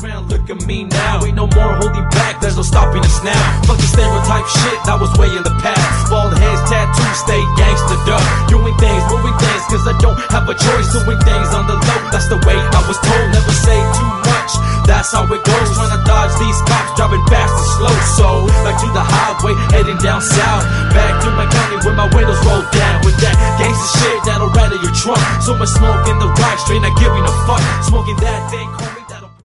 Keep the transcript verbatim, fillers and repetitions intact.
background, look at me now. Ain't no more holding back, there's no stopping us now. Fuck the stereotype shit, that was way in the past. Bald heads, tattoos, stay gangsta duck. Doing things, moving things, cause I don't have a choice. Doing things on the low, that's the way I was told. Never say too much, that's how it goes. Trying to dodge these cops, driving fast and slow. So, back to the highway, heading down south. Back to my county where my windows roll down. With that gangsta shit that'll rattle your trunk. So much smoke in the right, straight not giving a fuck. Smoking that thing, call me